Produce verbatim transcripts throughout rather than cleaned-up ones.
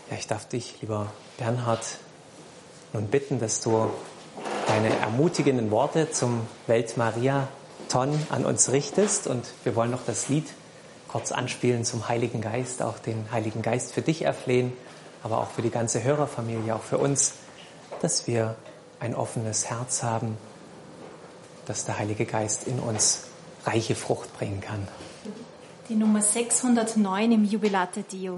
Ja, ich darf dich, lieber Bernhard, nun bitten, dass du deine ermutigenden Worte zum Welt-Maria-Ton an uns richtest. Und wir wollen noch das Lied kurz anspielen zum Heiligen Geist, auch den Heiligen Geist für dich erflehen, aber auch für die ganze Hörerfamilie, auch für uns, dass wir ein offenes Herz haben, dass der Heilige Geist in uns reiche Frucht bringen kann. Die Nummer sechshundertneun im Jubilate Deo.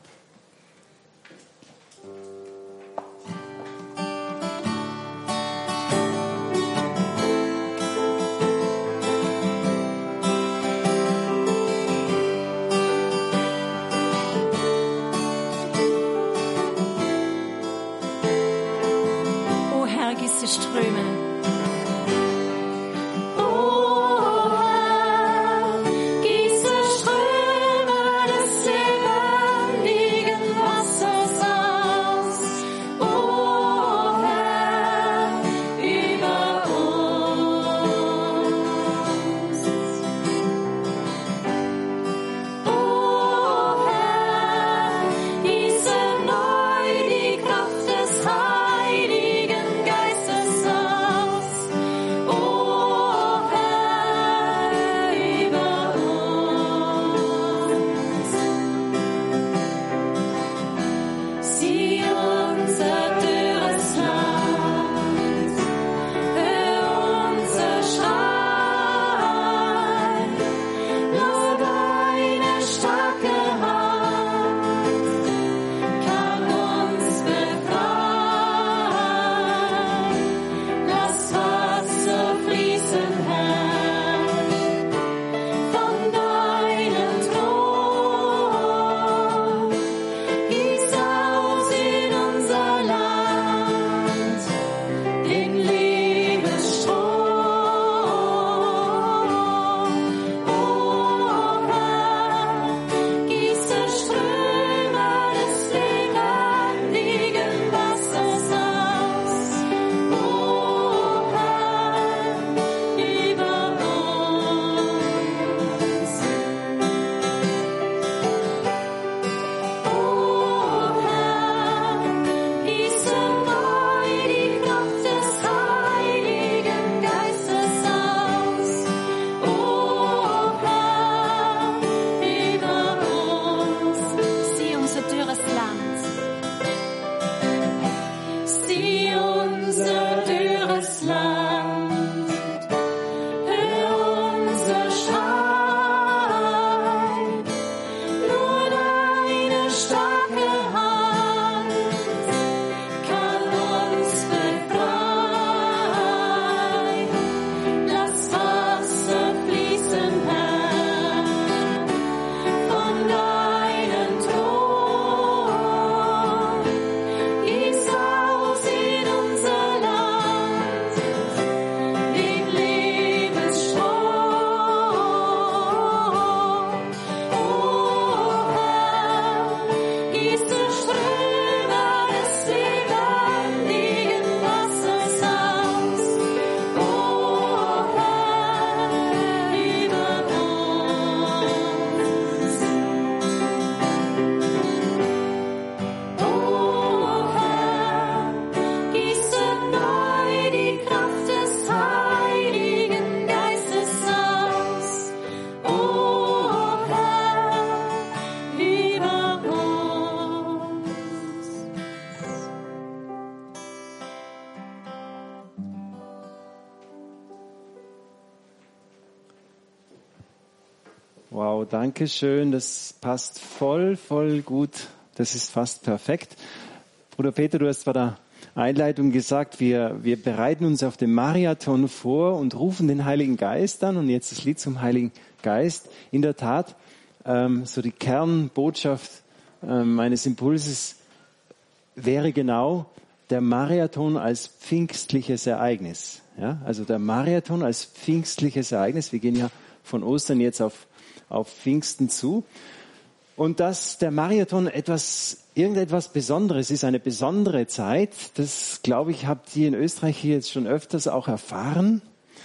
Wow, danke schön. Das passt voll, voll gut. Das ist fast perfekt. Bruder Peter, du hast bei der Einleitung gesagt, wir, wir bereiten uns auf den Mariathon vor und rufen den Heiligen Geist an. Und jetzt das Lied zum Heiligen Geist. In der Tat, ähm, so die Kernbotschaft ähm, meines Impulses wäre genau der Mariathon als pfingstliches Ereignis. Ja, also der Mariathon als pfingstliches Ereignis. Wir gehen ja von Ostern jetzt auf auf Pfingsten zu. Und dass der Mariathon etwas, irgendetwas Besonderes ist, eine besondere Zeit, das, glaube ich, habt ihr in Österreich hier jetzt schon öfters auch erfahren.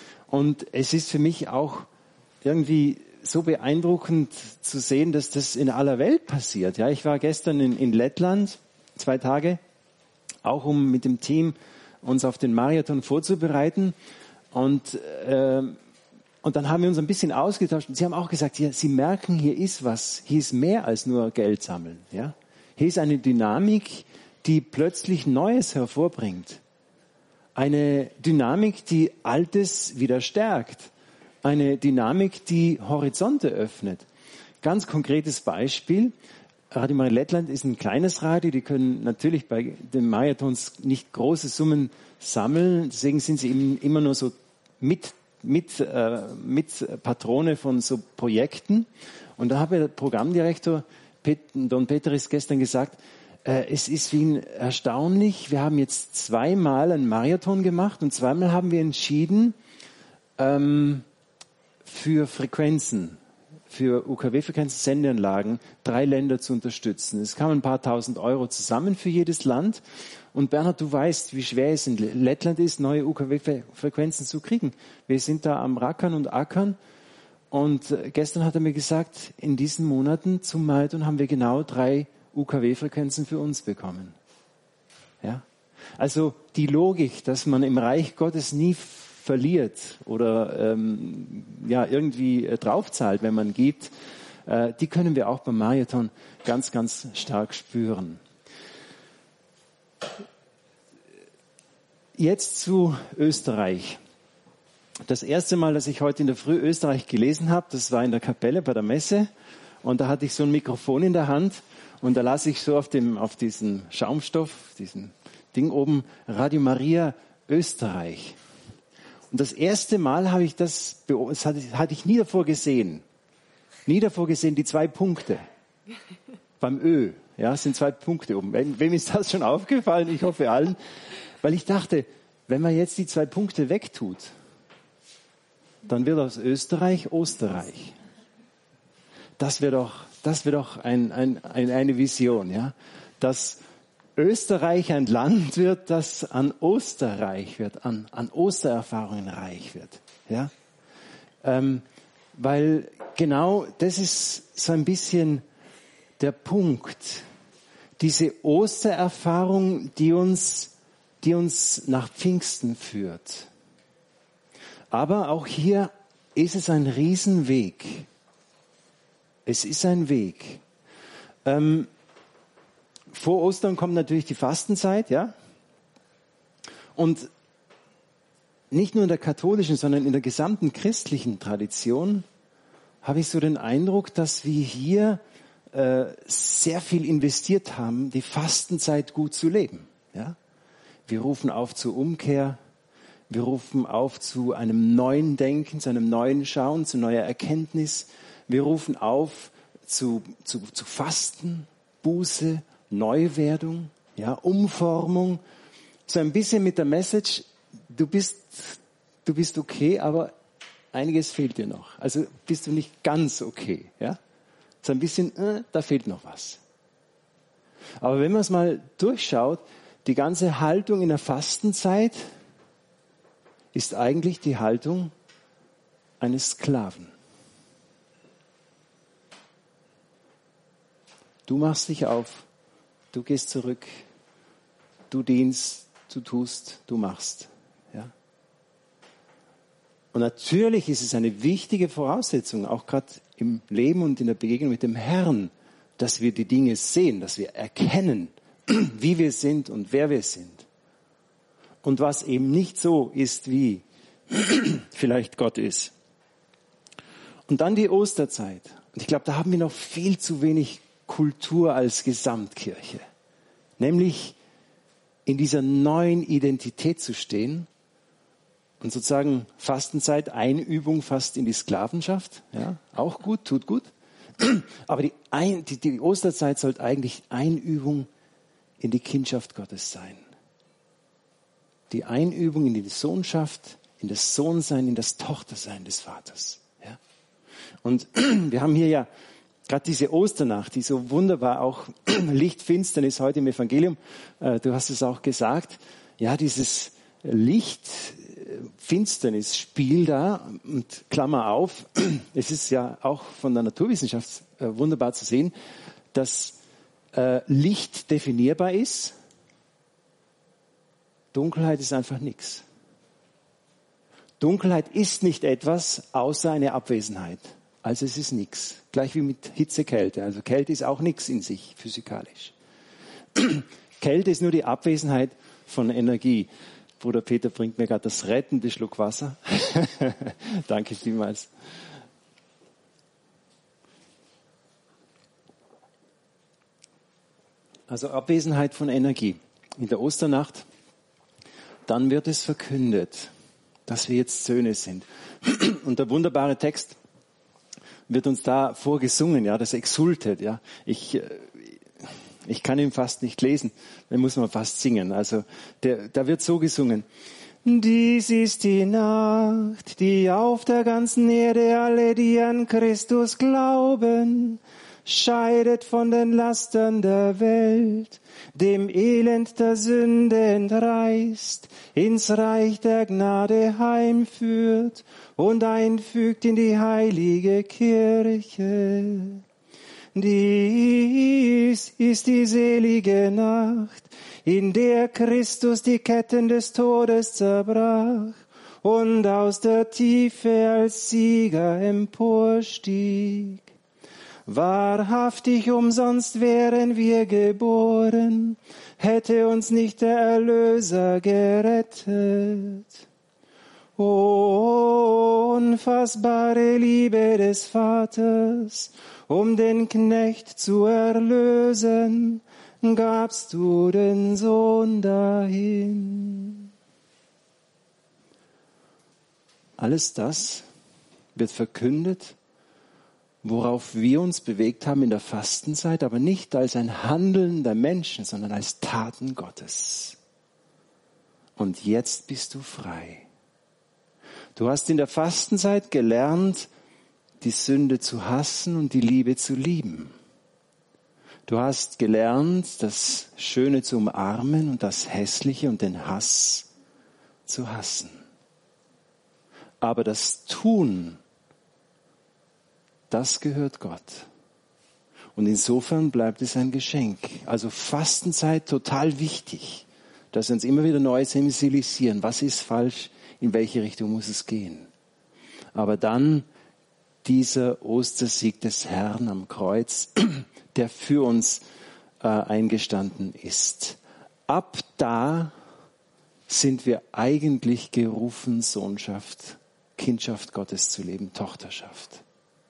Und es ist für mich auch irgendwie so beeindruckend zu sehen, dass das in aller Welt passiert. Ja, ich war gestern in, in Lettland zwei Tage, auch um mit dem Team uns auf den Marathon vorzubereiten. Und, äh, und dann haben wir uns ein bisschen ausgetauscht. Und sie haben auch gesagt, ja, sie merken, hier ist was, hier ist mehr als nur Geld sammeln. Ja? Hier ist eine Dynamik, die plötzlich Neues hervorbringt. Eine Dynamik, die Altes wieder stärkt. Eine Dynamik, die Horizonte öffnet. Ganz konkretes Beispiel. Radio Maria Lettland ist ein kleines Radio. Die können natürlich bei den Marathons nicht große Summen sammeln. Deswegen sind sie eben immer nur so mit, mit, äh, mit Patrone von so Projekten. Und da habe der Programmdirektor Pet, Don Peteris gestern gesagt, äh, es ist wie ein erstaunlich. Wir haben jetzt zweimal einen Marathon gemacht und zweimal haben wir entschieden, ähm, für Frequenzen, für U K W-Frequenzen, Sendeanlagen, drei Länder zu unterstützen. Es kamen ein paar tausend Euro zusammen für jedes Land. Und Bernhard, du weißt, wie schwer es in Lettland ist, neue U K W-Frequenzen zu kriegen. Wir sind da am Rackern und Ackern. Und gestern hat er mir gesagt, in diesen Monaten zum Marathon haben wir genau drei U K W-Frequenzen für uns bekommen. Ja? Also die Logik, dass man im Reich Gottes nie verliert oder ähm, ja, irgendwie äh, draufzahlt, wenn man gibt, äh, die können wir auch beim Marathon ganz, ganz stark spüren. Jetzt zu Österreich. Das erste Mal, dass ich heute in der Früh Österreich gelesen habe, das war in der Kapelle bei der Messe und da hatte ich so ein Mikrofon in der Hand und da las ich so auf dem, auf diesem Schaumstoff, diesem Ding oben, Radio Maria Österreich. Und das erste Mal habe ich das, das hatte, hatte ich nie davor gesehen. Nie davor gesehen, die zwei Punkte. Beim Ö, ja, es sind zwei Punkte oben. Wem, wem ist das schon aufgefallen? Ich hoffe allen. Weil ich dachte, wenn man jetzt die zwei Punkte wegtut, dann wird aus Österreich Österreich. Das wäre doch, das wäre doch ein, ein, ein, eine Vision, ja. Dass Österreich ein Land wird, das an Osterreich wird, an, an Ostererfahrungen reich wird. Ja? Ähm, weil genau das ist so ein bisschen der Punkt. Diese Ostererfahrung, die uns, die uns nach Pfingsten führt. Aber auch hier ist es ein Riesenweg. Es ist ein Weg. Ähm, Vor Ostern kommt natürlich die Fastenzeit, ja. Und nicht nur in der katholischen, sondern in der gesamten christlichen Tradition habe ich so den Eindruck, dass wir hier äh, sehr viel investiert haben, die Fastenzeit gut zu leben, ja. Wir rufen auf zur Umkehr, wir rufen auf zu einem neuen Denken, zu einem neuen Schauen, zu neuer Erkenntnis. Wir rufen auf zu, zu, zu Fasten, Buße, Neuwerdung, ja, Umformung, so ein bisschen mit der Message, du bist, du bist okay, aber einiges fehlt dir noch. Also bist du nicht ganz okay, ja? So ein bisschen, äh, da fehlt noch was. Aber wenn man es mal durchschaut, die ganze Haltung in der Fastenzeit ist eigentlich die Haltung eines Sklaven. Du machst dich auf. Du gehst zurück, du dienst, du tust, du machst. Ja? Und natürlich ist es eine wichtige Voraussetzung, auch gerade im Leben und in der Begegnung mit dem Herrn, dass wir die Dinge sehen, dass wir erkennen, wie wir sind und wer wir sind. Und was eben nicht so ist, wie vielleicht Gott ist. Und dann die Osterzeit. Und ich glaube, da haben wir noch viel zu wenig Kultur als Gesamtkirche. Nämlich in dieser neuen Identität zu stehen und sozusagen Fastenzeit, Einübung fast in die Sklavenschaft. Ja, auch gut, tut gut. Aber die, Ein, die, die Osterzeit sollte eigentlich Einübung in die Kindschaft Gottes sein. Die Einübung in die Sohnschaft, in das Sohnsein, in das Tochtersein des Vaters. Ja? Und wir haben hier ja gerade diese Osternacht, die so wunderbar auch Lichtfinsternis heute im Evangelium, äh, du hast es auch gesagt, ja, dieses Licht-Finsternis-Spiel da, und Klammer auf, es ist ja auch von der Naturwissenschaft äh, wunderbar zu sehen, dass äh, Licht definierbar ist. Dunkelheit ist einfach nichts. Dunkelheit ist nicht etwas außer eine Abwesenheit. Also es ist nichts. Gleich wie mit Hitze, Kälte. Also Kälte ist auch nichts in sich, physikalisch. Kälte ist nur die Abwesenheit von Energie. Bruder Peter bringt mir gerade das rettende Schluck Wasser. Danke vielmals. Also Abwesenheit von Energie. In der Osternacht, dann wird es verkündet, dass wir jetzt Söhne sind. Und der wunderbare Text wird uns da vorgesungen, ja, das exultet, ja. Ich, ich kann ihn fast nicht lesen, den muss man fast singen. Also, der, da wird so gesungen. Dies ist die Nacht, die auf der ganzen Erde alle, die an Christus glauben, scheidet von den Lastern der Welt, dem Elend der Sünde entreißt, ins Reich der Gnade heimführt und einfügt in die heilige Kirche. Dies ist die selige Nacht, in der Christus die Ketten des Todes zerbrach und aus der Tiefe als Sieger emporstieg. Wahrhaftig umsonst wären wir geboren, hätte uns nicht der Erlöser gerettet. O unfassbare Liebe des Vaters, um den Knecht zu erlösen, gabst du den Sohn dahin. Alles das wird verkündet, worauf wir uns bewegt haben in der Fastenzeit, aber nicht als ein Handeln der Menschen, sondern als Taten Gottes. Und jetzt bist du frei. Du hast in der Fastenzeit gelernt, die Sünde zu hassen und die Liebe zu lieben. Du hast gelernt, das Schöne zu umarmen und das Hässliche und den Hass zu hassen. Aber das Tun, das gehört Gott. Und insofern bleibt es ein Geschenk. Also Fastenzeit total wichtig, dass wir uns immer wieder neu sensibilisieren. Was ist falsch? In welche Richtung muss es gehen? Aber dann dieser Ostersieg des Herrn am Kreuz, der für uns äh, eingestanden ist. Ab da sind wir eigentlich gerufen, Sohnschaft, Kindschaft Gottes zu leben, Tochterschaft.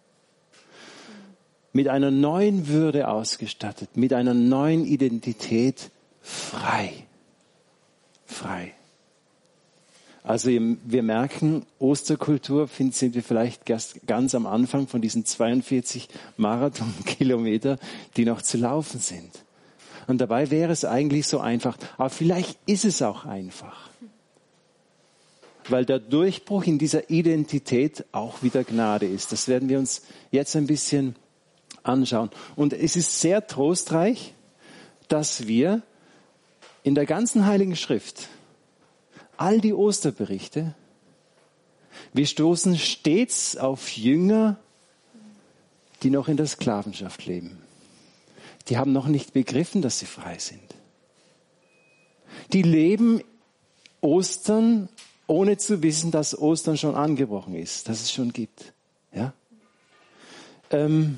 Mit einer neuen Würde ausgestattet, mit einer neuen Identität, frei. Frei. Also wir merken, Osterkultur sind wir vielleicht ganz am Anfang von diesen zweiundvierzig Marathonkilometer, die noch zu laufen sind. Und dabei wäre es eigentlich so einfach. Aber vielleicht ist es auch einfach. Weil der Durchbruch in dieser Identität auch wieder Gnade ist. Das werden wir uns jetzt ein bisschen anschauen. Und es ist sehr trostreich, dass wir in der ganzen Heiligen Schrift all die Osterberichte, wir stoßen stets auf Jünger, die noch in der Sklavenschaft leben. Die haben noch nicht begriffen, dass sie frei sind. Die leben Ostern, ohne zu wissen, dass Ostern schon angebrochen ist, dass es schon gibt. Ja? Ähm,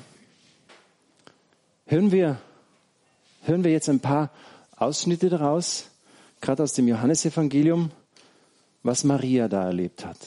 hören wir, hören wir jetzt ein paar Ausschnitte daraus, gerade aus dem Johannesevangelium, was Maria da erlebt hat.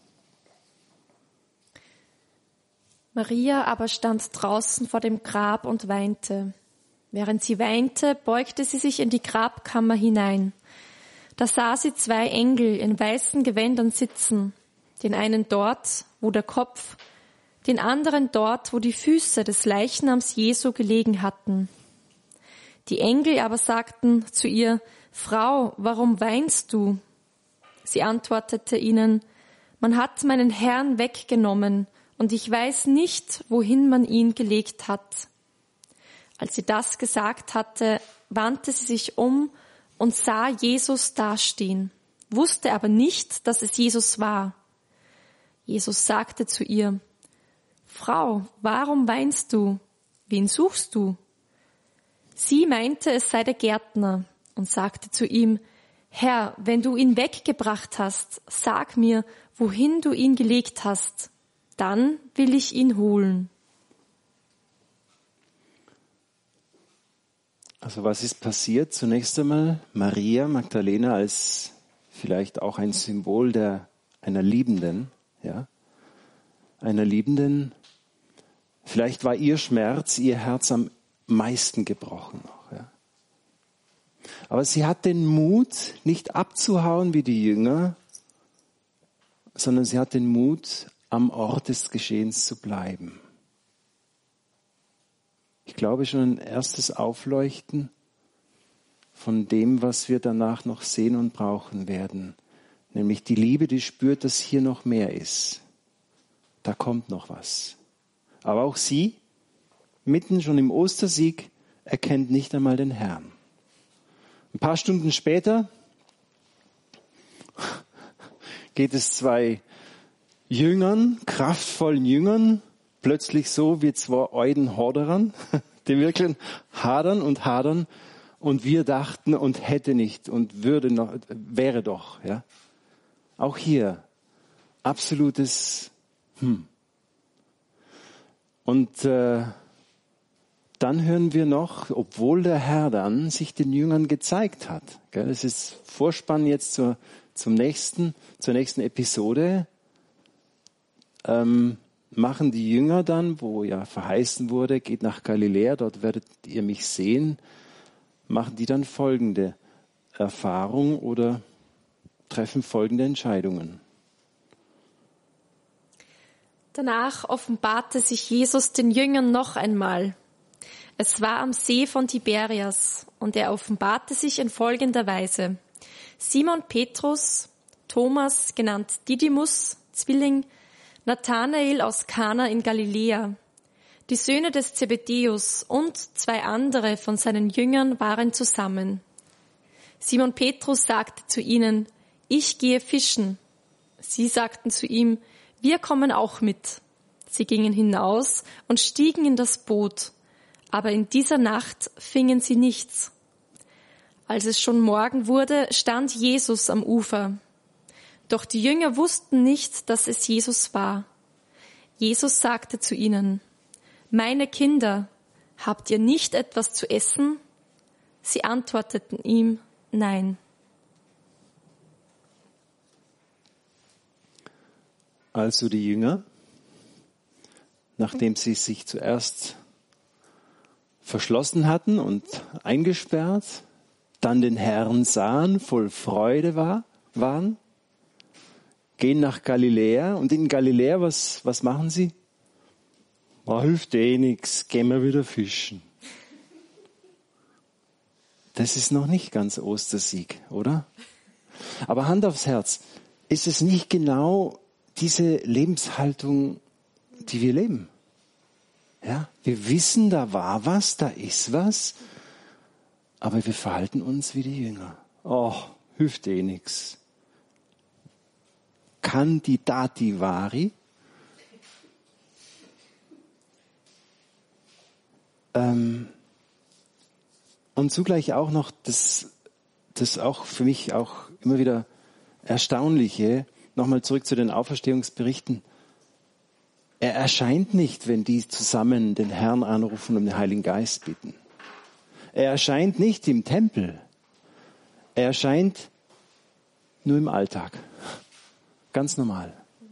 Maria aber stand draußen vor dem Grab und weinte. Während sie weinte, beugte sie sich in die Grabkammer hinein. Da sah sie zwei Engel in weißen Gewändern sitzen, den einen dort, wo der Kopf, den anderen dort, wo die Füße des Leichnams Jesu gelegen hatten. Die Engel aber sagten zu ihr: Frau, warum weinst du? Sie antwortete ihnen: Man hat meinen Herrn weggenommen, und ich weiß nicht, wohin man ihn gelegt hat. Als sie das gesagt hatte, wandte sie sich um und sah Jesus dastehen, wusste aber nicht, dass es Jesus war. Jesus sagte zu ihr: Frau, warum weinst du? Wen suchst du? Sie meinte, es sei der Gärtner und sagte zu ihm, Herr, wenn du ihn weggebracht hast, sag mir, wohin du ihn gelegt hast, dann will ich ihn holen. Also was ist passiert? Zunächst einmal Maria Magdalena als vielleicht auch ein Symbol der einer Liebenden, ja, einer Liebenden. Vielleicht war ihr Schmerz, ihr Herz am meisten gebrochen noch, ja. Aber sie hat den Mut, nicht abzuhauen wie die Jünger, sondern sie hat den Mut, am Ort des Geschehens zu bleiben. Ich glaube schon ein erstes Aufleuchten von dem, was wir danach noch sehen und brauchen werden. Nämlich die Liebe, die spürt, dass hier noch mehr ist. Da kommt noch was. Aber auch sie, mitten schon im Ostersieg, erkennt nicht einmal den Herrn. Ein paar Stunden später geht es zwei Jüngern, kraftvollen Jüngern, plötzlich so wie zwei Euden Horderern, die wirklich hadern und hadern und wir dachten und hätte nicht und würde noch, wäre doch, ja. Auch hier absolutes Hm. Und äh, dann hören wir noch, obwohl der Herr dann sich den Jüngern gezeigt hat. Gell, das ist Vorspann jetzt zur, zum nächsten, zur nächsten Episode. Ähm, machen die Jünger dann, wo ja verheißen wurde, geht nach Galiläa, dort werdet ihr mich sehen, machen die dann folgende Erfahrung oder treffen folgende Entscheidungen. Danach offenbarte sich Jesus den Jüngern noch einmal. Es war am See von Tiberias und er offenbarte sich in folgender Weise. Simon Petrus, Thomas, genannt Didymus, Zwilling, Nathanael aus Kana in Galiläa, die Söhne des Zebedäus und zwei andere von seinen Jüngern waren zusammen. Simon Petrus sagte zu ihnen, ich gehe fischen. Sie sagten zu ihm, wir kommen auch mit. Sie gingen hinaus und stiegen in das Boot, aber in dieser Nacht fingen sie nichts. Als es schon Morgen wurde, stand Jesus am Ufer. Doch die Jünger wussten nicht, dass es Jesus war. Jesus sagte zu ihnen, meine Kinder, habt ihr nicht etwas zu essen? Sie antworteten ihm, nein. Also die Jünger, nachdem sie sich zuerst verschlossen hatten und eingesperrt, dann den Herrn sahen, voll Freude war, waren, gehen nach Galiläa und in Galiläa, was, was machen sie? Oh, hilft eh nix, gehen wir wieder fischen. Das ist noch nicht ganz Ostersieg, oder? Aber Hand aufs Herz, ist es nicht genau diese Lebenshaltung, die wir leben? Ja, wir wissen, da war was, da ist was, aber wir verhalten uns wie die Jünger. Oh, hilft eh nix. Candidati vari. Ähm, und zugleich auch noch das, das auch für mich auch immer wieder Erstaunliche, nochmal zurück zu den Auferstehungsberichten. Er erscheint nicht, wenn die zusammen den Herrn anrufen und um den Heiligen Geist bitten. Er erscheint nicht im Tempel. Er erscheint nur im Alltag. Ganz normal.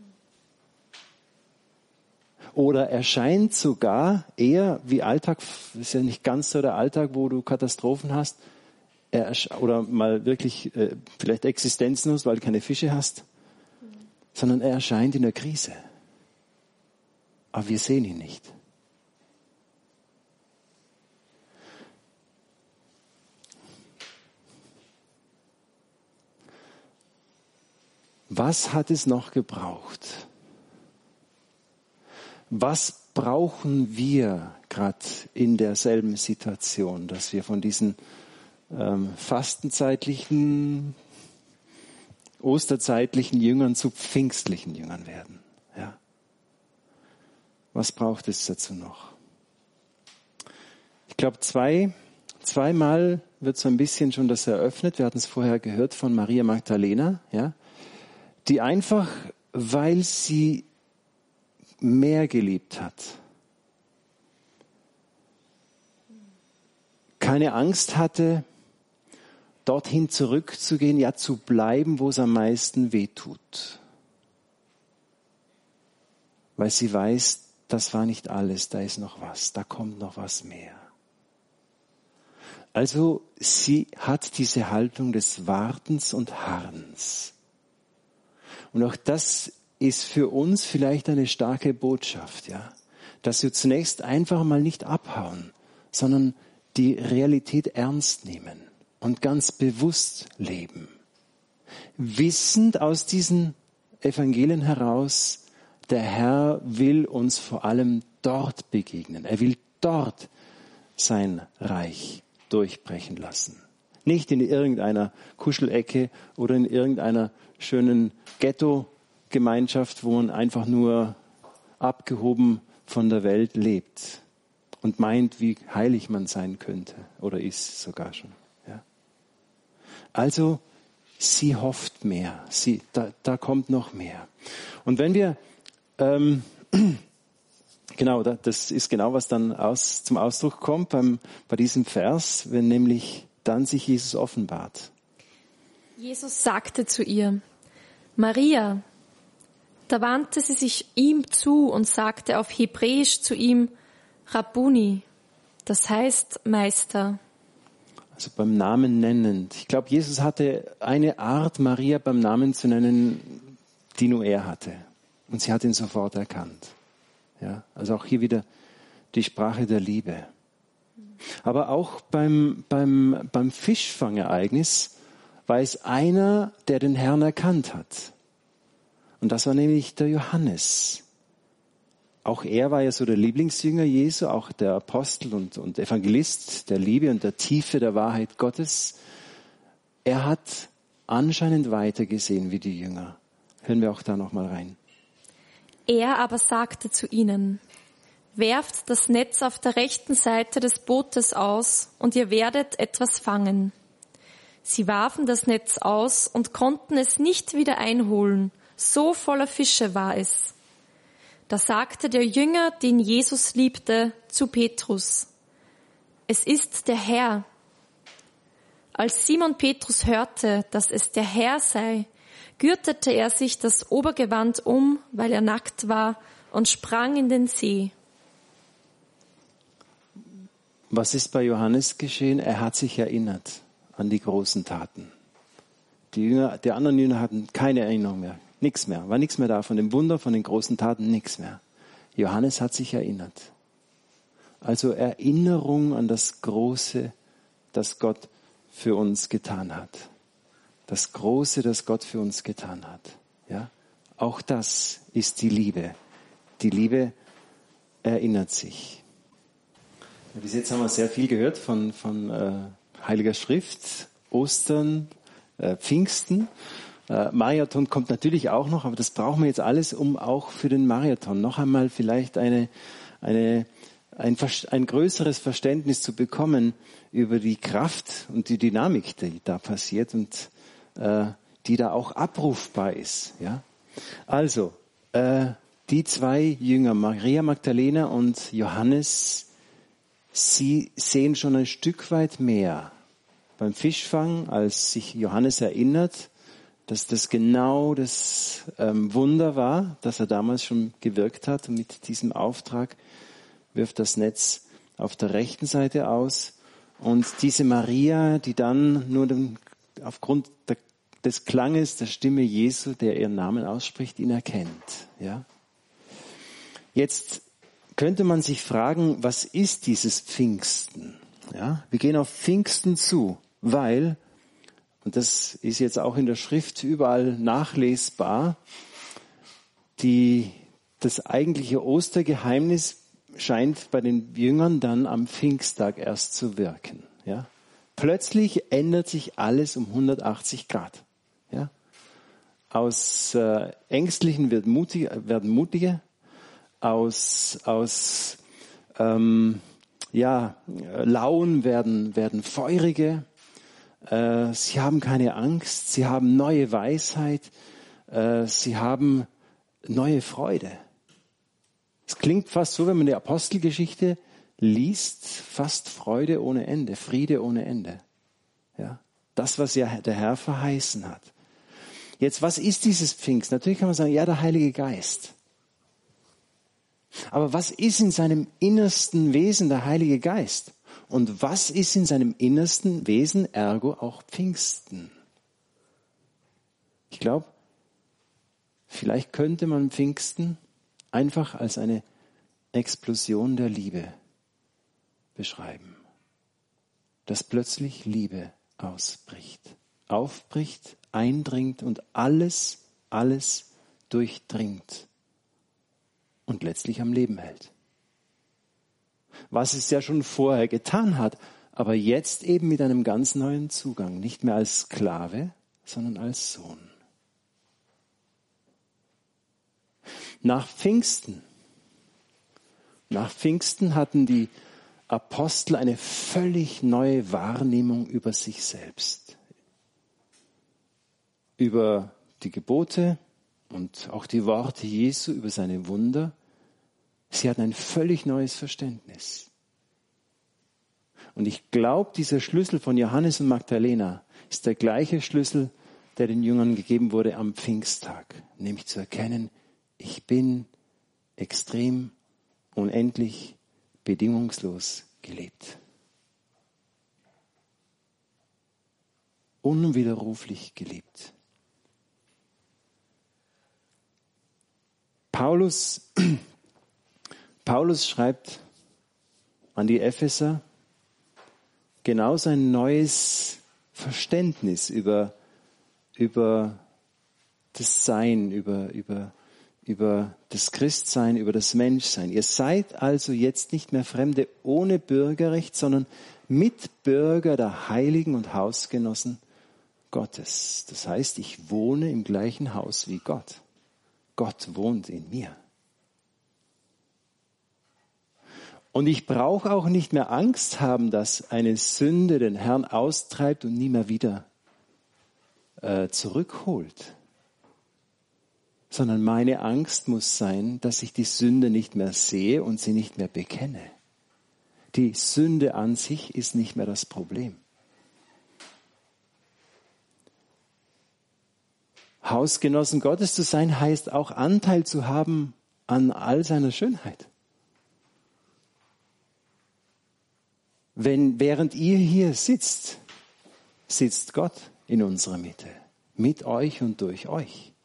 Oder erscheint sogar eher wie Alltag, ist ja nicht ganz so der Alltag, wo du Katastrophen hast, er, oder mal wirklich äh, vielleicht existenzlos, weil du keine Fische hast, sondern er erscheint in der Krise. Aber wir sehen ihn nicht. Was hat es noch gebraucht? Was brauchen wir gerade in derselben Situation, dass wir von diesen ähm, fastenzeitlichen, osterzeitlichen Jüngern zu pfingstlichen Jüngern werden? Ja. Was braucht es dazu noch? Ich glaube, zwei, zweimal wird so ein bisschen schon das eröffnet. Wir hatten es vorher gehört von Maria Magdalena, ja, die einfach, weil sie mehr geliebt hat, keine Angst hatte, dorthin zurückzugehen, ja zu bleiben, wo es am meisten wehtut. Weil sie weiß, das war nicht alles, da ist noch was, da kommt noch was mehr. Also sie hat diese Haltung des Wartens und Harrens. Und auch das ist für uns vielleicht eine starke Botschaft, ja, dass wir zunächst einfach mal nicht abhauen, sondern die Realität ernst nehmen und ganz bewusst leben. Wissend aus diesen Evangelien heraus, der Herr will uns vor allem dort begegnen. Er will dort sein Reich durchbrechen lassen. Nicht in irgendeiner Kuschelecke oder in irgendeiner schönen Ghetto-Gemeinschaft, wo man einfach nur abgehoben von der Welt lebt und meint, wie heilig man sein könnte oder ist sogar schon. Ja. Also sie hofft mehr, sie, da, da kommt noch mehr. Und wenn wir, ähm, genau, das ist genau, was dann aus, zum Ausdruck kommt beim, bei diesem Vers, wenn nämlich dann sich Jesus offenbart. Jesus sagte zu ihr, Maria. Da wandte sie sich ihm zu und sagte auf Hebräisch zu ihm, Rabbuni, das heißt Meister. Also beim Namen nennend. Ich glaube, Jesus hatte eine Art, Maria beim Namen zu nennen, die nur er hatte. Und sie hat ihn sofort erkannt. Ja, also auch hier wieder die Sprache der Liebe. Aber auch beim, beim, beim Fischfangereignis war es einer, der den Herrn erkannt hat. Und das war nämlich der Johannes. Auch er war ja so der Lieblingsjünger Jesu, auch der Apostel und, und Evangelist der Liebe und der Tiefe der Wahrheit Gottes. Er hat anscheinend weiter gesehen wie die Jünger. Hören wir auch da nochmal rein. Er aber sagte zu ihnen, werft das Netz auf der rechten Seite des Bootes aus und ihr werdet etwas fangen. Sie warfen das Netz aus und konnten es nicht wieder einholen, so voller Fische war es. Da sagte der Jünger, den Jesus liebte, zu Petrus, es ist der Herr. Als Simon Petrus hörte, dass es der Herr sei, gürtete er sich das Obergewand um, weil er nackt war, und sprang in den See. Was ist bei Johannes geschehen? Er hat sich erinnert an die großen Taten. Die Jünger, die anderen Jünger hatten keine Erinnerung mehr, nichts mehr, war nichts mehr da von dem Wunder, von den großen Taten, nichts mehr. Johannes hat sich erinnert. Also Erinnerung an das Große, das Gott für uns getan hat. Das Große, das Gott für uns getan hat. Ja? Auch das ist die Liebe. Die Liebe erinnert sich. Ja, bis jetzt haben wir sehr viel gehört von, von äh, Heiliger Schrift, Ostern, äh, Pfingsten. Äh, Marathon kommt natürlich auch noch, aber das brauchen wir jetzt alles, um auch für den Marathon noch einmal vielleicht eine, eine, ein, ein größeres Verständnis zu bekommen über die Kraft und die Dynamik, die da passiert und äh, die da auch abrufbar ist. Ja? Also, äh, die zwei Jünger, Maria Magdalena und Johannes, sie sehen schon ein Stück weit mehr beim Fischfang, als sich Johannes erinnert, dass das genau das ähm, Wunder war, das er damals schon gewirkt hat. Und mit diesem Auftrag wirft das Netz auf der rechten Seite aus. Und diese Maria, die dann nur den, aufgrund der, des Klanges der Stimme Jesu, der ihren Namen ausspricht, ihn erkennt. Ja? Jetzt könnte man sich fragen, was ist dieses Pfingsten? Ja? Wir gehen auf Pfingsten zu, weil, und das ist jetzt auch in der Schrift überall nachlesbar, die, das eigentliche Ostergeheimnis scheint bei den Jüngern dann am Pfingsttag erst zu wirken. Ja? Plötzlich ändert sich alles um hundertachtzig Grad. Ja? Aus äh, Ängstlichen wird mutig, werden Mutige, aus, aus ähm, ja, Launen werden, werden feurige. Äh, sie haben keine Angst. Sie haben neue Weisheit. Äh, sie haben neue Freude. Es klingt fast so, wenn man die Apostelgeschichte liest, fast Freude ohne Ende, Friede ohne Ende. Ja, das, was ja der Herr verheißen hat. Jetzt, was ist dieses Pfingst? Natürlich kann man sagen, ja, der Heilige Geist. Aber was ist in seinem innersten Wesen der Heilige Geist? Und was ist in seinem innersten Wesen, ergo auch Pfingsten? Ich glaube, vielleicht könnte man Pfingsten einfach als eine Explosion der Liebe beschreiben. Dass plötzlich Liebe ausbricht, aufbricht, eindringt und alles, alles durchdringt und letztlich am Leben hält. Was es ja schon vorher getan hat, aber jetzt eben mit einem ganz neuen Zugang, nicht mehr als Sklave, sondern als Sohn. Nach Pfingsten, nach Pfingsten hatten die Apostel eine völlig neue Wahrnehmung über sich selbst, über die Gebote und auch die Worte Jesu, über seine Wunder. Sie hatten ein völlig neues Verständnis. Und ich glaube, dieser Schlüssel von Johannes und Magdalena ist der gleiche Schlüssel, der den Jüngern gegeben wurde am Pfingsttag, nämlich zu erkennen, ich bin extrem, unendlich, bedingungslos geliebt. Unwiderruflich geliebt. Paulus, Paulus schreibt an die Epheser genau sein neues Verständnis über, über das Sein, über, über, über das Christsein, über das Menschsein. Ihr seid also jetzt nicht mehr Fremde ohne Bürgerrecht, sondern Mitbürger der Heiligen und Hausgenossen Gottes. Das heißt, ich wohne im gleichen Haus wie Gott. Gott wohnt in mir. Und ich brauche auch nicht mehr Angst haben, dass eine Sünde den Herrn austreibt und nie mehr wieder äh, zurückholt. Sondern meine Angst muss sein, dass ich die Sünde nicht mehr sehe und sie nicht mehr bekenne. Die Sünde an sich ist nicht mehr das Problem. Hausgenossen Gottes zu sein, heißt auch Anteil zu haben an all seiner Schönheit. Wenn, während ihr hier sitzt, sitzt Gott in unserer Mitte, mit euch und durch euch.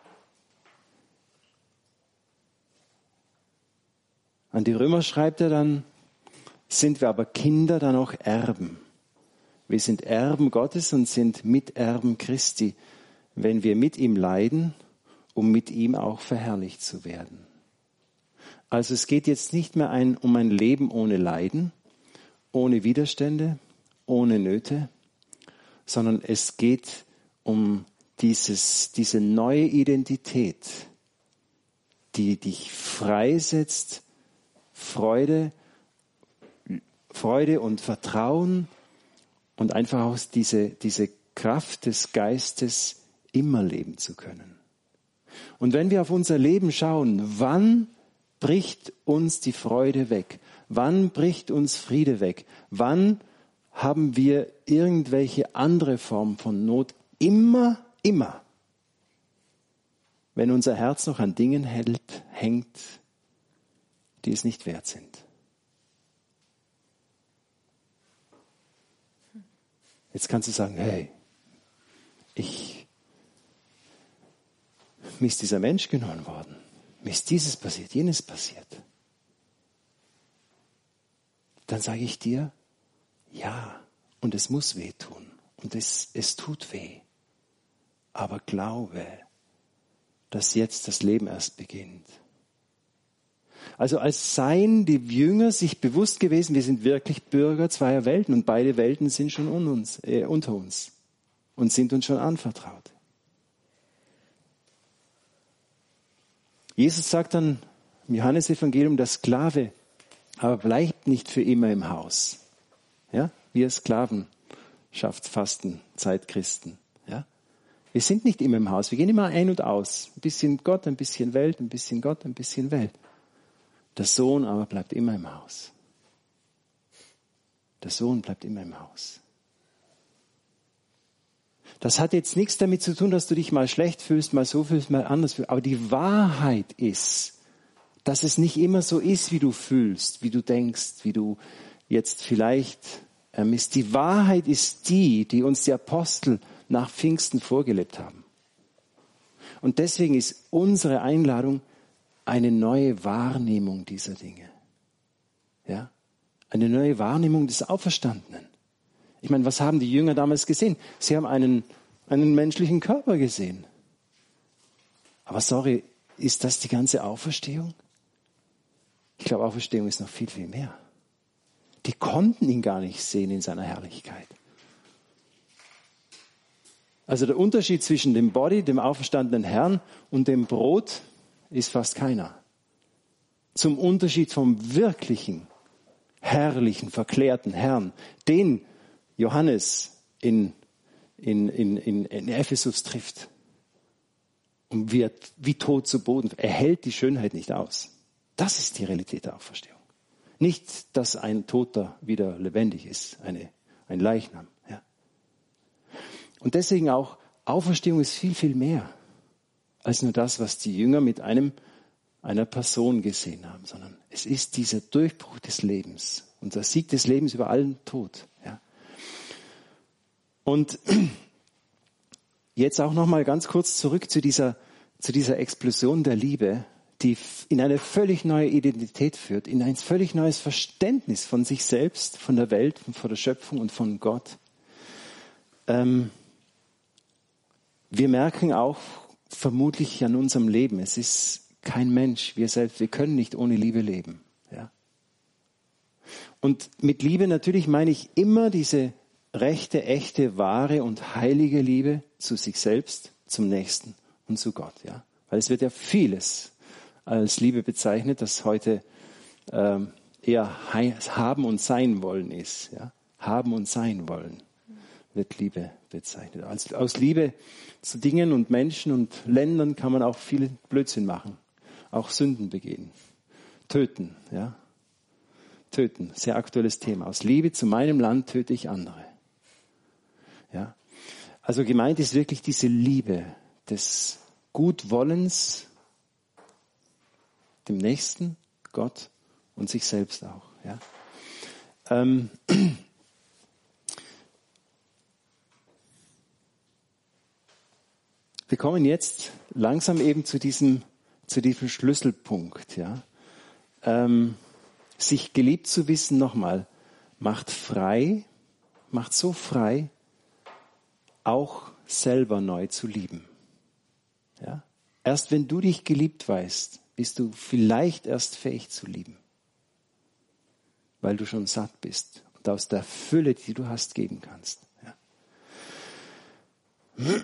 An die Römer schreibt er dann, sind wir aber Kinder, dann auch Erben. Wir sind Erben Gottes und sind Miterben Christi, wenn wir mit ihm leiden, um mit ihm auch verherrlicht zu werden. Also es geht jetzt nicht mehr ein, um ein Leben ohne Leiden, ohne Widerstände, ohne Nöte, sondern es geht um dieses, diese neue Identität, die dich freisetzt, Freude, Freude und Vertrauen und einfach auch diese, diese Kraft des Geistes immer leben zu können. Und wenn wir auf unser Leben schauen, wann bricht uns die Freude weg? Wann bricht uns Friede weg? Wann haben wir irgendwelche andere Form von Not? Immer, immer. Wenn unser Herz noch an Dingen hält, hängt, die es nicht wert sind. Jetzt kannst du sagen, hey, ich, mir ist dieser Mensch genommen worden. Mir ist dieses passiert, jenes passiert. Dann sage ich dir, ja, und es muss wehtun. Und es, es tut weh. Aber glaube, dass jetzt das Leben erst beginnt. Also als seien die Jünger sich bewusst gewesen, wir sind wirklich Bürger zweier Welten und beide Welten sind schon un uns, äh, unter uns und sind uns schon anvertraut. Jesus sagt dann im Johannesevangelium, der Sklave aber bleibt nicht für immer im Haus. Ja? Wir Sklavenschaftsfasten, Zeitchristen. Ja? Wir sind nicht immer im Haus, wir gehen immer ein und aus. Ein bisschen Gott, ein bisschen Welt, ein bisschen Gott, ein bisschen Welt. Der Sohn aber bleibt immer im Haus. Der Sohn bleibt immer im Haus. Das hat jetzt nichts damit zu tun, dass du dich mal schlecht fühlst, mal so fühlst, mal anders fühlst. Aber die Wahrheit ist, dass es nicht immer so ist, wie du fühlst, wie du denkst, wie du jetzt vielleicht ermisst. Die Wahrheit ist die, die uns die Apostel nach Pfingsten vorgelebt haben. Und deswegen ist unsere Einladung eine neue Wahrnehmung dieser Dinge. Ja? Eine neue Wahrnehmung des Auferstandenen. Ich meine, was haben die Jünger damals gesehen? Sie haben einen, einen menschlichen Körper gesehen. Aber sorry, ist das die ganze Auferstehung? Ich glaube, Auferstehung ist noch viel, viel mehr. Die konnten ihn gar nicht sehen in seiner Herrlichkeit. Also der Unterschied zwischen dem Body, dem auferstandenen Herrn und dem Brot ist fast keiner. Zum Unterschied vom wirklichen, herrlichen, verklärten Herrn, den Johannes in, in, in, in, in Ephesus trifft und wird wie tot zu Boden. Er hält die Schönheit nicht aus. Das ist die Realität der Auferstehung. Nicht, dass ein Toter wieder lebendig ist, eine, ein Leichnam. Ja. Und deswegen auch, Auferstehung ist viel, viel mehr als nur das, was die Jünger mit einem, einer Person gesehen haben, sondern es ist dieser Durchbruch des Lebens und der Sieg des Lebens über allen Tod. Ja. Und jetzt auch noch mal ganz kurz zurück zu dieser, zu dieser Explosion der Liebe, die in eine völlig neue Identität führt, in ein völlig neues Verständnis von sich selbst, von der Welt, von der Schöpfung und von Gott. Ähm, wir merken auch vermutlich an unserem Leben, es ist kein Mensch, wir selbst, wir können nicht ohne Liebe leben. Ja? Und mit Liebe natürlich meine ich immer diese rechte, echte, wahre und heilige Liebe zu sich selbst, zum Nächsten und zu Gott. Ja? Weil es wird ja vieles als Liebe bezeichnet, das heute ähm, eher haben und sein wollen ist. Ja? Haben und sein wollen wird Liebe bezeichnet. Als, aus Liebe zu Dingen und Menschen und Ländern kann man auch viel Blödsinn machen, auch Sünden begehen, töten. Ja? Töten, sehr aktuelles Thema. Aus Liebe zu meinem Land töte ich andere. Ja? Also gemeint ist wirklich diese Liebe des Gutwollens dem Nächsten, Gott und sich selbst auch. Ja. Ähm, wir kommen jetzt langsam eben zu diesem, zu diesem Schlüsselpunkt. Ja. Ähm, sich geliebt zu wissen, nochmal, macht frei, macht so frei, auch selber neu zu lieben. Ja. Erst wenn du dich geliebt weißt, bist du vielleicht erst fähig zu lieben, weil du schon satt bist und aus der Fülle, die du hast, geben kannst. Ja.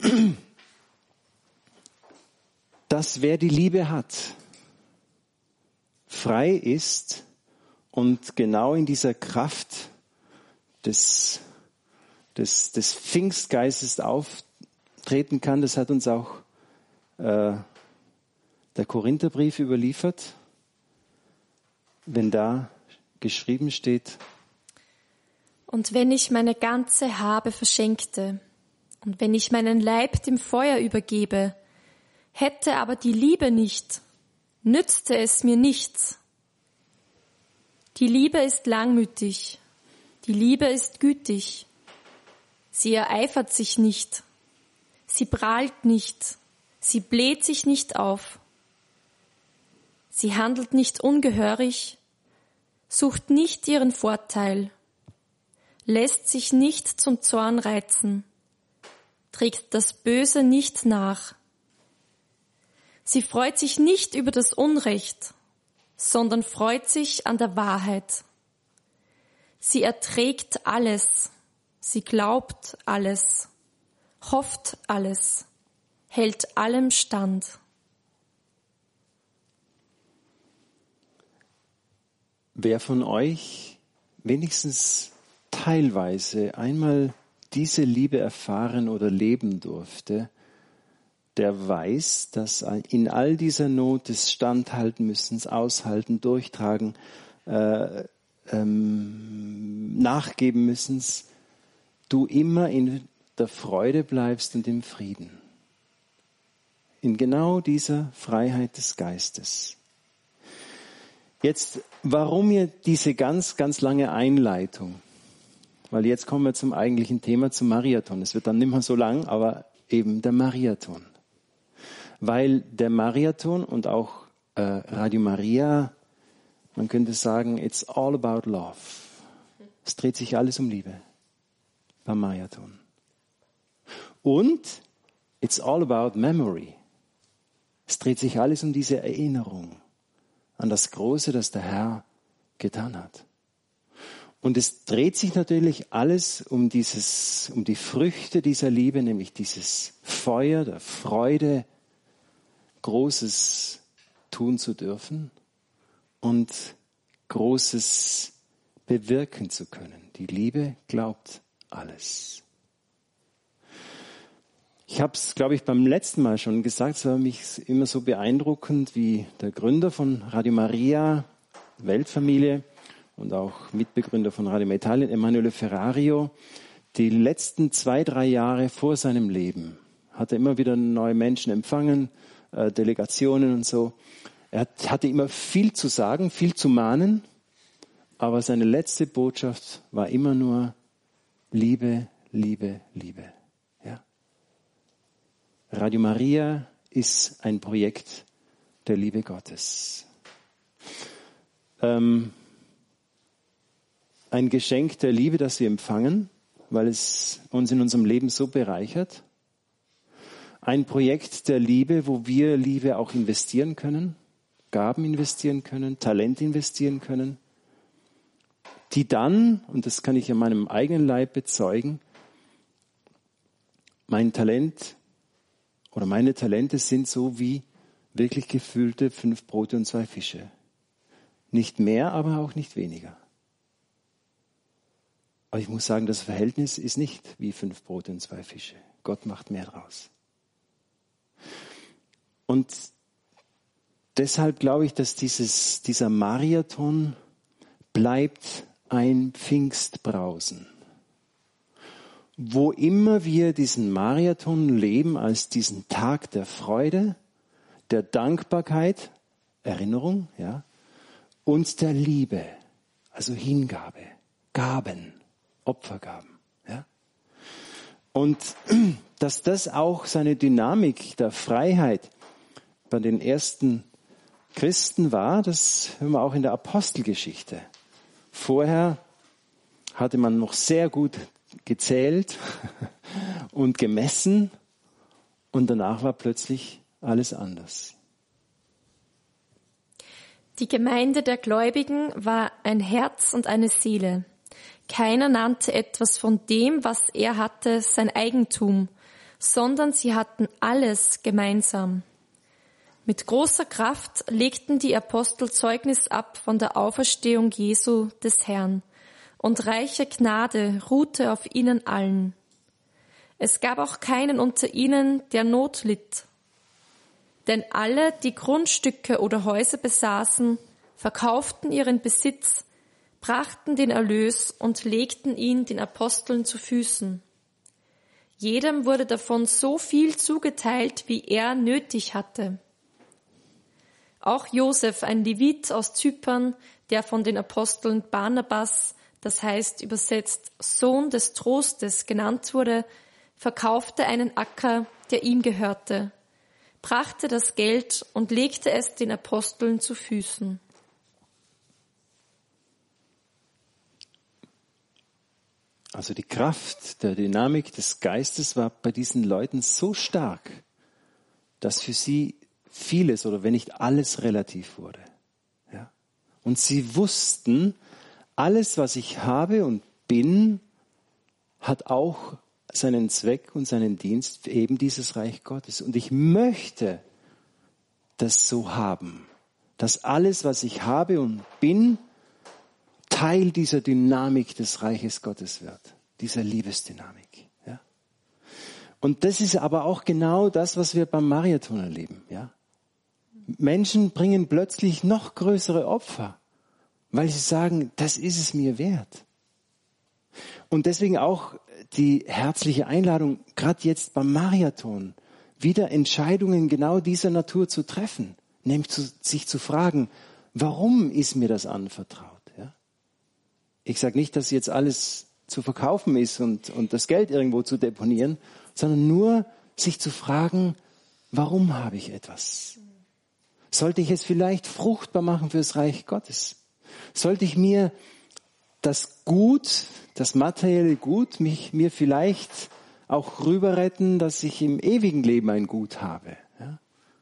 Dass wer die Liebe hat, frei ist und genau in dieser Kraft des, des, des Pfingstgeistes auftreten kann, das hat uns auch äh, der Korintherbrief überliefert, wenn da geschrieben steht: Und wenn ich meine ganze Habe verschenkte und wenn ich meinen Leib dem Feuer übergebe, hätte aber die Liebe nicht, nützte es mir nichts. Die Liebe ist langmütig, die Liebe ist gütig, sie ereifert sich nicht, sie prahlt nicht, sie bläht sich nicht auf. Sie handelt nicht ungehörig, sucht nicht ihren Vorteil, lässt sich nicht zum Zorn reizen, trägt das Böse nicht nach. Sie freut sich nicht über das Unrecht, sondern freut sich an der Wahrheit. Sie erträgt alles, sie glaubt alles, hofft alles, hält allem stand. wer von euch wenigstens teilweise einmal diese Liebe erfahren oder leben durfte, der weiß, dass in all dieser Not des Standhalten müssens, Aushalten, Durchtragen, äh, ähm, Nachgeben müssens, du immer in der Freude bleibst und im Frieden. In genau dieser Freiheit des Geistes. Jetzt, warum hier diese ganz, ganz lange Einleitung? Weil jetzt kommen wir zum eigentlichen Thema, zum Mariathon. Es wird dann nicht mehr so lang, aber eben der Mariathon. Weil der Mariathon und auch äh, Radio Maria, man könnte sagen, it's all about love. Es dreht sich alles um Liebe beim Mariathon. Und it's all about memory. Es dreht sich alles um diese Erinnerung an das Große, das der Herr getan hat. Und es dreht sich natürlich alles um dieses, um die Früchte dieser Liebe, nämlich dieses Feuer der Freude, Großes tun zu dürfen und Großes bewirken zu können. Die Liebe glaubt alles. Ich habe es, glaube ich, beim letzten Mal schon gesagt, es war mich immer so beeindruckend, wie der Gründer von Radio Maria, Weltfamilie und auch Mitbegründer von Radio Italien, Emanuele Ferrario, die letzten zwei, drei Jahre vor seinem Leben hat er immer wieder neue Menschen empfangen, äh, Delegationen und so. Er hat, hatte immer viel zu sagen, viel zu mahnen, aber seine letzte Botschaft war immer nur Liebe, Liebe, Liebe. Ja? Radio Maria ist ein Projekt der Liebe Gottes. Ähm, ein Geschenk der Liebe, das wir empfangen, weil es uns in unserem Leben so bereichert. Ein Projekt der Liebe, wo wir Liebe auch investieren können, Gaben investieren können, Talent investieren können, die dann, und das kann ich an meinem eigenen Leib bezeugen, mein Talent oder meine Talente sind so wie wirklich gefüllte fünf Brote und zwei Fische. Nicht mehr, aber auch nicht weniger. Aber ich muss sagen, das Verhältnis ist nicht wie fünf Brote und zwei Fische. Gott macht mehr draus. Und deshalb glaube ich, dass dieses, dieser Mariathon bleibt ein Pfingstbrausen. Wo immer wir diesen Mariathon leben als diesen Tag der Freude, der Dankbarkeit, Erinnerung, ja, und der Liebe, also Hingabe, Gaben, Opfergaben, ja. Und dass das auch seine Dynamik der Freiheit bei den ersten Christen war, das hören wir auch in der Apostelgeschichte. Vorher hatte man noch sehr gut gezählt und gemessen und danach war plötzlich alles anders. Die Gemeinde der Gläubigen war ein Herz und eine Seele. Keiner nannte etwas von dem, was er hatte, sein Eigentum, sondern sie hatten alles gemeinsam. Mit großer Kraft legten die Apostel Zeugnis ab von der Auferstehung Jesu des Herrn, und reiche Gnade ruhte auf ihnen allen. Es gab auch keinen unter ihnen, der Not litt. Denn alle, die Grundstücke oder Häuser besaßen, verkauften ihren Besitz, brachten den Erlös und legten ihn den Aposteln zu Füßen. Jedem wurde davon so viel zugeteilt, wie er nötig hatte. Auch Josef, ein Levit aus Zypern, der von den Aposteln Barnabas, das heißt übersetzt Sohn des Trostes, genannt wurde, verkaufte einen Acker, der ihm gehörte, brachte das Geld und legte es den Aposteln zu Füßen. Also die Kraft der Dynamik des Geistes war bei diesen Leuten so stark, dass für sie vieles oder wenn nicht alles relativ wurde. Ja? Und sie wussten, alles, was ich habe und bin, hat auch seinen Zweck und seinen Dienst für eben dieses Reich Gottes. Und ich möchte das so haben, dass alles, was ich habe und bin, Teil dieser Dynamik des Reiches Gottes wird, dieser Liebesdynamik. Ja? Und das ist aber auch genau das, was wir beim Mariathon erleben. Ja? Menschen bringen plötzlich noch größere Opfer, weil sie sagen, das ist es mir wert. Und deswegen auch die herzliche Einladung, gerade jetzt beim Mariathon, wieder Entscheidungen genau dieser Natur zu treffen, nämlich zu, sich zu fragen, warum ist mir das anvertraut? Ja? Ich sage nicht, dass jetzt alles zu verkaufen ist und, und das Geld irgendwo zu deponieren, sondern nur sich zu fragen, warum habe ich etwas? Sollte ich es vielleicht fruchtbar machen fürs Reich Gottes? Sollte ich mir das Gut, das materielle Gut, mich, mir vielleicht auch rüber retten, dass ich im ewigen Leben ein Gut habe? Ja?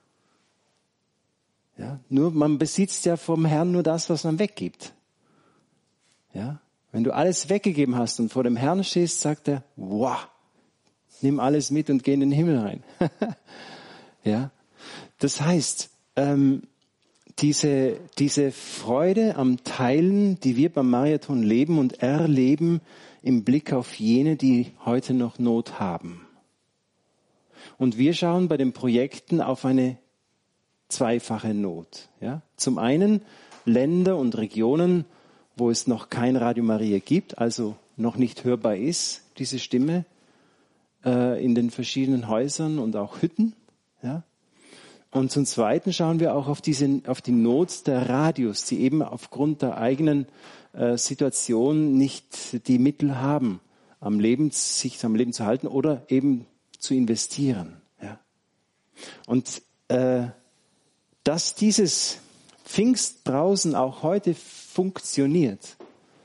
Ja, nur, man besitzt ja vom Herrn nur das, was man weggibt. Ja? Wenn du alles weggegeben hast und vor dem Herrn stehst, sagt er, wow, nimm alles mit und geh in den Himmel rein. Ja? Das heißt, ähm, diese, diese Freude am Teilen, die wir beim Mariathon leben und erleben, im Blick auf jene, die heute noch Not haben. Und wir schauen bei den Projekten auf eine zweifache Not. Ja? Zum einen Länder und Regionen, wo es noch kein Radio Maria gibt, also noch nicht hörbar ist, diese Stimme, äh, in den verschiedenen Häusern und auch Hütten. Ja? Und zum Zweiten schauen wir auch auf, diese, auf die Not der Radios, die eben aufgrund der eigenen äh, Situation nicht die Mittel haben, am Leben, sich am Leben zu halten oder eben zu investieren. Ja? Und äh, dass dieses Pfingstbrausen auch heute funktioniert,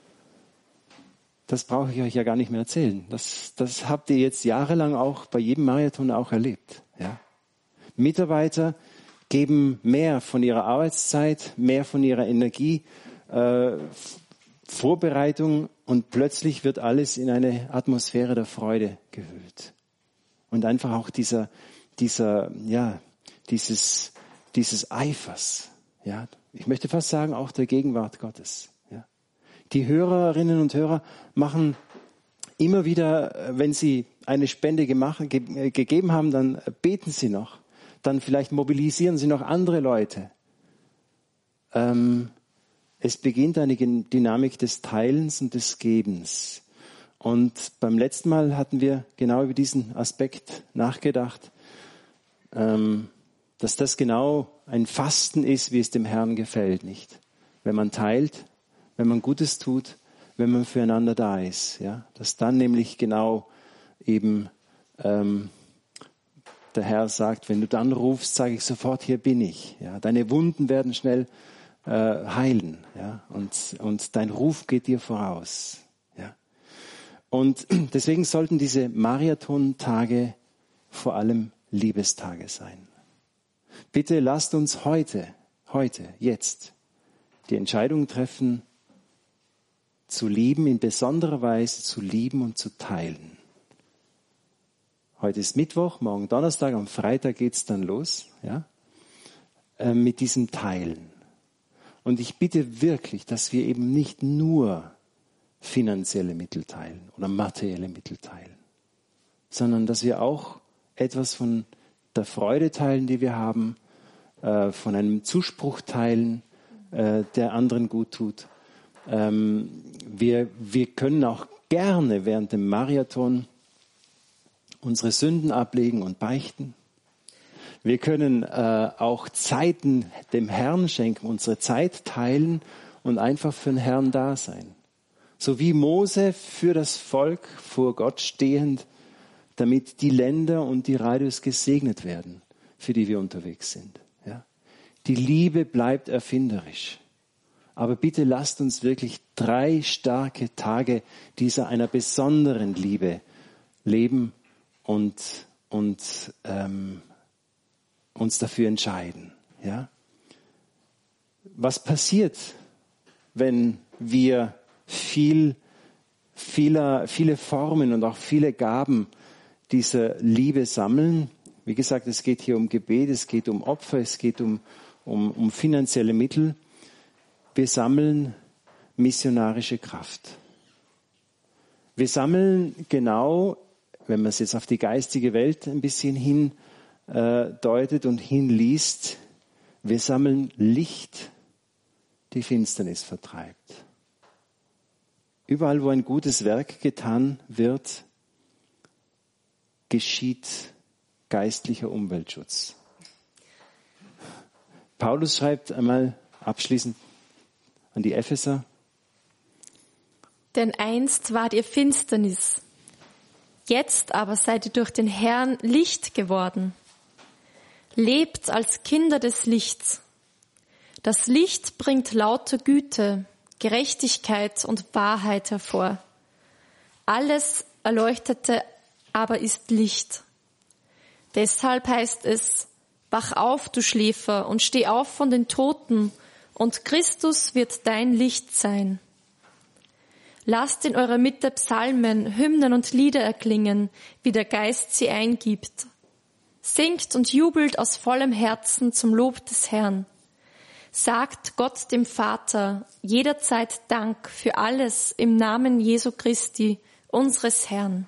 das brauche ich euch ja gar nicht mehr erzählen. Das, das habt ihr jetzt jahrelang auch bei jedem Mariathon auch erlebt. Ja? Mitarbeiter geben mehr von ihrer Arbeitszeit, mehr von ihrer Energie, äh, Vorbereitung und plötzlich wird alles in eine Atmosphäre der Freude gehüllt. Und einfach auch dieser, dieser, ja, dieses, dieses Eifers, ja, ich möchte fast sagen, auch der Gegenwart Gottes. Ja. Die Hörerinnen und Hörer machen immer wieder, wenn sie eine Spende gemacht, ge- gegeben haben, dann beten sie noch. Dann vielleicht mobilisieren sie noch andere Leute. Ähm, es beginnt eine Dynamik des Teilens und des Gebens. Und beim letzten Mal hatten wir genau über diesen Aspekt nachgedacht, ähm, dass das genau ein Fasten ist, wie es dem Herrn gefällt, nicht? Wenn man teilt, wenn man Gutes tut, wenn man füreinander da ist, ja, dass dann nämlich genau eben ähm, der Herr sagt, wenn du dann rufst, sage ich sofort, hier bin ich. Ja, deine Wunden werden schnell äh, heilen, ja, und und dein Ruf geht dir voraus, ja. Und deswegen sollten diese Mariathon-Tage vor allem Liebestage sein. Bitte lasst uns heute, heute, jetzt die Entscheidung treffen, zu lieben, in besonderer Weise zu lieben und zu teilen. Heute ist Mittwoch, morgen Donnerstag, am Freitag geht's dann los, ja, äh, mit diesem Teilen. Und ich bitte wirklich, dass wir eben nicht nur finanzielle Mittel teilen oder materielle Mittel teilen, sondern dass wir auch etwas von der Freude teilen, die wir haben, äh, von einem Zuspruch teilen, äh, der anderen gut tut. Ähm, wir, wir können auch gerne während dem Mariathon unsere Sünden ablegen und beichten. Wir können äh, auch Zeiten dem Herrn schenken, unsere Zeit teilen und einfach für den Herrn da sein. So wie Mose für das Volk vor Gott stehend, damit die Länder und die Radios gesegnet werden, für die wir unterwegs sind. Ja? Die Liebe bleibt erfinderisch. Aber bitte lasst uns wirklich drei starke Tage dieser einer besonderen Liebe leben und, und ähm, uns dafür entscheiden. Ja? Was passiert, wenn wir viel, vieler, viele Formen und auch viele Gaben dieser Liebe sammeln? Wie gesagt, es geht hier um Gebet, es geht um Opfer, es geht um, um, um finanzielle Mittel. Wir sammeln missionarische Kraft. Wir sammeln genau, wenn man es jetzt auf die geistige Welt ein bisschen hindeutet und hinliest, wir sammeln Licht, die Finsternis vertreibt. Überall, wo ein gutes Werk getan wird, geschieht geistlicher Umweltschutz. Paulus schreibt einmal abschließend an die Epheser: Denn einst wart ihr Finsternis, jetzt aber seid ihr durch den Herrn Licht geworden. Lebt als Kinder des Lichts. Das Licht bringt lauter Güte, Gerechtigkeit und Wahrheit hervor. Alles Erleuchtete aber ist Licht. Deshalb heißt es: Wach auf, du Schläfer, und steh auf von den Toten, und Christus wird dein Licht sein. Lasst in eurer Mitte Psalmen, Hymnen und Lieder erklingen, wie der Geist sie eingibt. Singt und jubelt aus vollem Herzen zum Lob des Herrn. Sagt Gott dem Vater jederzeit Dank für alles im Namen Jesu Christi, unseres Herrn.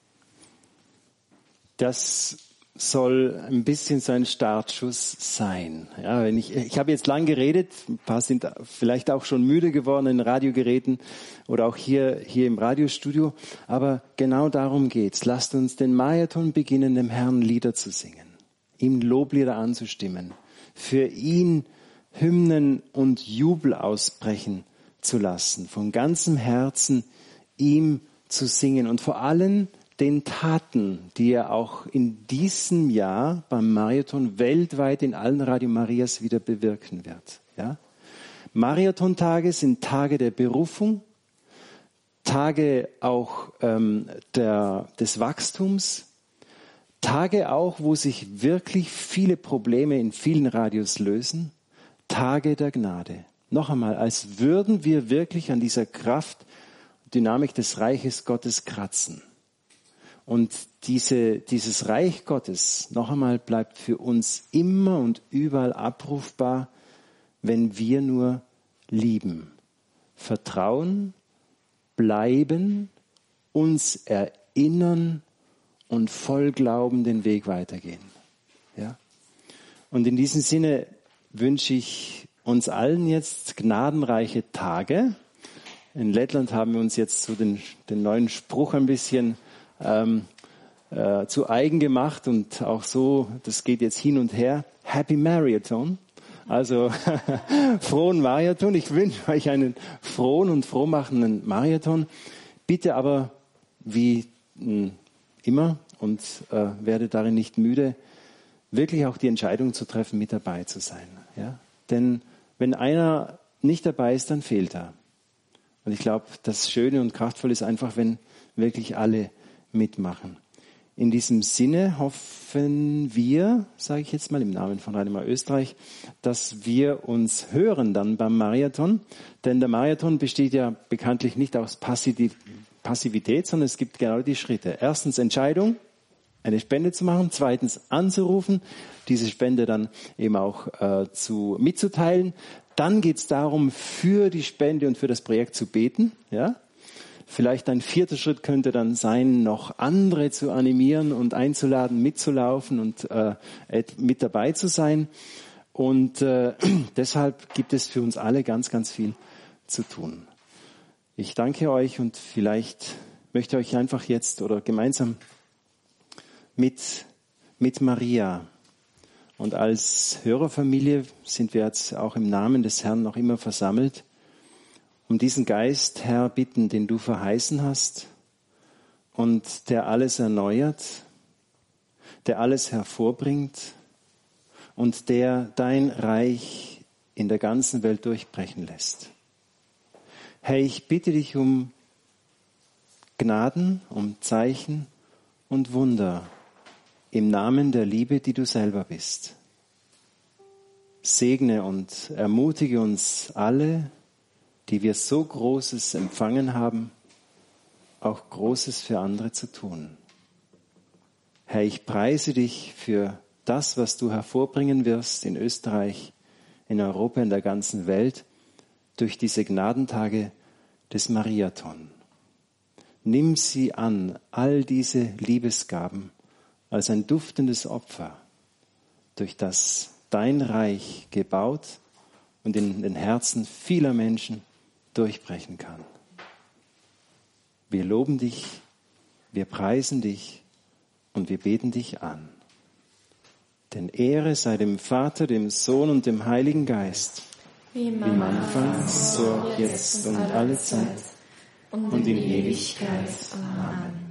Das soll ein bisschen so ein Startschuss sein. Ja, wenn ich, ich habe jetzt lang geredet, ein paar sind vielleicht auch schon müde geworden in Radiogeräten oder auch hier, hier im Radiostudio, aber genau darum geht's. Lasst uns den Marathon beginnen, dem Herrn Lieder zu singen, ihm Loblieder anzustimmen, für ihn Hymnen und Jubel ausbrechen zu lassen, von ganzem Herzen ihm zu singen und vor allem den Taten, die er auch in diesem Jahr beim Marathon weltweit in allen Radio Marias wieder bewirken wird. Ja? Marathontage sind Tage der Berufung, Tage auch ähm, der, des Wachstums, Tage auch, wo sich wirklich viele Probleme in vielen Radios lösen, Tage der Gnade. Noch einmal, als würden wir wirklich an dieser Kraft, Dynamik des Reiches Gottes kratzen. Und diese, dieses Reich Gottes, noch einmal, bleibt für uns immer und überall abrufbar, wenn wir nur lieben, vertrauen, bleiben, uns erinnern und voll Glauben den Weg weitergehen. Ja? Und in diesem Sinne wünsche ich uns allen jetzt gnadenreiche Tage. In Lettland haben wir uns jetzt so den, den neuen Spruch ein bisschen ähm, äh, zu eigen gemacht und auch so, das geht jetzt hin und her. Happy Marathon. Also frohen Marathon. Ich wünsche euch einen frohen und frohmachenden Marathon. Bitte aber wie mh, immer und äh, werde darin nicht müde, wirklich auch die Entscheidung zu treffen, mit dabei zu sein. Ja? Denn wenn einer nicht dabei ist, dann fehlt er. Und ich glaube, das Schöne und Kraftvolle ist einfach, wenn wirklich alle mitmachen. In diesem Sinne hoffen wir, sage ich jetzt mal im Namen von Radio Maria Österreich, dass wir uns hören dann beim Marathon. Denn der Marathon besteht ja bekanntlich nicht aus Passivität, sondern es gibt genau die Schritte. Erstens Entscheidung, eine Spende zu machen. Zweitens anzurufen, diese Spende dann eben auch äh, zu, mitzuteilen. Dann geht es darum, für die Spende und für das Projekt zu beten. Ja? Vielleicht ein vierter Schritt könnte dann sein, noch andere zu animieren und einzuladen, mitzulaufen und äh, mit dabei zu sein. Und äh, deshalb gibt es für uns alle ganz, ganz viel zu tun. Ich danke euch und vielleicht möchte ich euch einfach jetzt oder gemeinsam mit, mit Maria und als Hörerfamilie sind wir jetzt auch im Namen des Herrn noch immer versammelt, um diesen Geist, Herr, bitten, den du verheißen hast und der alles erneuert, der alles hervorbringt und der dein Reich in der ganzen Welt durchbrechen lässt. Herr, ich bitte dich um Gnaden, um Zeichen und Wunder im Namen der Liebe, die du selber bist. Segne und ermutige uns alle, die wir so Großes empfangen haben, auch Großes für andere zu tun. Herr, ich preise dich für das, was du hervorbringen wirst in Österreich, in Europa, in der ganzen Welt, durch diese Gnadentage des Mariathon. Nimm sie an, all diese Liebesgaben, als ein duftendes Opfer, durch das dein Reich gebaut und in den Herzen vieler Menschen durchbrechen kann. Wir loben dich, wir preisen dich und wir beten dich an. Denn Ehre sei dem Vater, dem Sohn und dem Heiligen Geist, wie im Anfang, so auch jetzt und alle Zeit und in Ewigkeit. Amen.